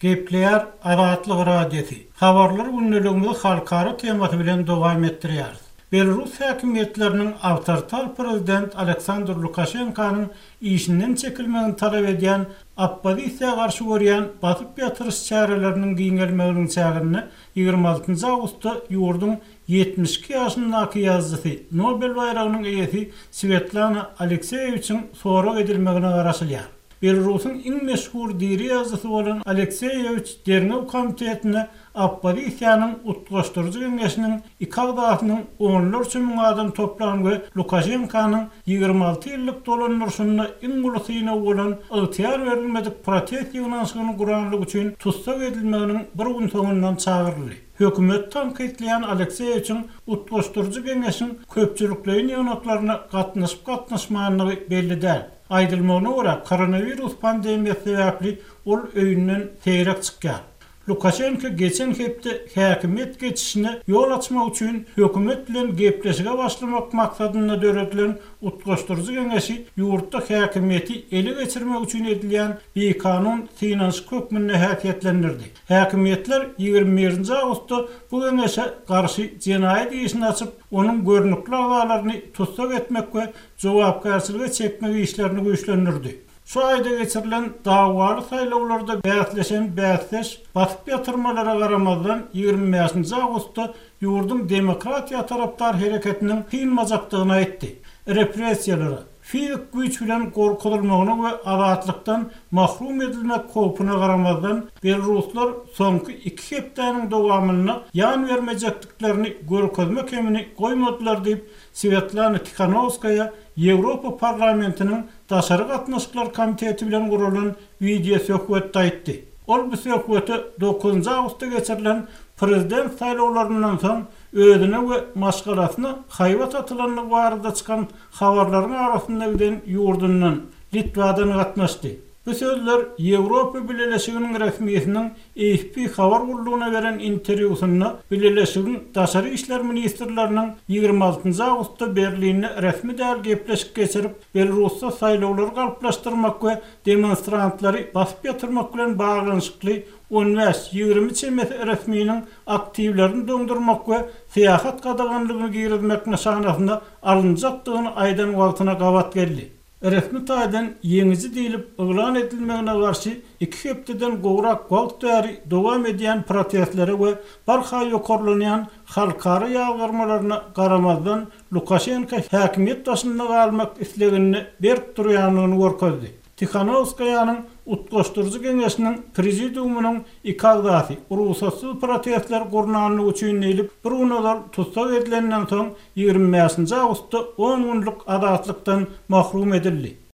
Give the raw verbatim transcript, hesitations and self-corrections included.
Gepleýär Azatlyk radiosi. Habarlar günnäligimizi halkara temasy bilen dowam etdirýär. Belarus häkimetleriniň awtoritar prezident Aleksandr Lukashenkanyň işinden çekilmegini talap edýän oppozisiýa garşy görýän basyp ýatyryş çäreleriniň giňelmeginiň çägini ýygrima altynjy awgustda ýurdun ýetmiş iki ýaşyndaky ýazgysy Nobel bayragynyň eýesi Svetlana Alekseyewiçiň sorak edilmegine garaşylýar. Belarusyň iň meşhur diri ýazgysy bolan Alekseyewiç Dernew komitetine oppozisiýanyň utgaşdyrjy geňeşiniň iki agdatynyň onlarça müň adam toplanyny Lukashenkanyň ýygrima alty ýyllyk dolanýaryny iň gulasyna bolan ygtyýar berilmedik protest ýygnaşygyny guranlyk üçin tutsak edilmeginiň bir gün soňundan çagyrly. Hökümet tanqidleýän Alekseyewiçiň utgaşdyrjy geňeşiň köpçülikleýin ýöneklaryna gatnaşyp gatnaşmagyny belli däl. Aýdylmagyna görä koronavirus pandemiýasy sebäpli ol öýünden teýrek çykýar. Lukashenko geçen hepde häkimet geçişine yol açmak üçin hökümet bilen gepleşige başlamak maksadyna döredilen utgaşdyrjy geňeşi ýurtda häkimeti ele geçirmek üçin edilýän bir kanun finansiýa köpmünde häkiýetlendirdi. Häkimetler ýygrima birinji awgustda bu geňeşe garşy jenaýat işini açyp onuň görnükli agalaryny tutsak etmek we jogapkarçylyga çekmek işlerini güýçlendirdi. Şu aýda geçirilen dawary saýlawlarda bäsleşen bäsleş basyp ýatyrmalara garamazdan ýygrima beşinji awgustda ýurdun demokratiýa tarapdar hereketiniň kynmajakdygyny aýtdy. Repressiýalary, fizik güýç bilen gorkutulmagyna we azatlykdan mahrum edilmek howpuna garamazdan Belaruslar soňky iki hepdeniň dowamyna ýan bermejekliklerini görkezmek emini goýmadylar diýip Svetlana Tikhanovskaya Ýewropa parlamentiniň daşary gatnaşyklar komiteti bilen guralan video söhbetde aýtdy. Ol bu söhbeti dokuzunjy awgustda geçirilen prezident saýlawlaryndan soň özüne we maşgalasyna haýbat atylanlygy barada çykan habarlaryň arasynda bilen ýurdundan Litwadan gatnaşdy. Bu sözler Ýewropa Birleşiginiň resmiýetiniň A F P habar gurulugyna beren interwýusynda Birleşigiň daşary işler ministrleriniň ýygrima altynjy awgustda Berlinne resmi däl gepleşik geçirip Belarusda saýlawlary galyplaşdyrmak we demonstrantlary basyp ýatyrmak bilen baglanyşykly on beş ýygrima çemet resmiýiniň aktivlerini döndürmek we syýasat gadaganlygyny girizmek nişanasynda alınjakdygyny aýdan wagtyna gabat geldi. Resmi taýdan ýeňizi diýilip yglan edilmegine garşy iki hepdeden gowrak wagt däri dowam edýän protestlere we barha ýokarlanýan halkara ýagyrmalaryna garamazdan Lukashenko häkimet başynda galmak islegini berip durýanyny görkezdi. Tikhanovskaýanyň utgaşdyrjy geňeşiniň prezidiumynyň iki agdaty ruhsatsız protestler gurnanyny üçin elip bir günler tutsak edilenden soň ýygrima beşinji awgustda on günlük azatlykdan mahrum edildi.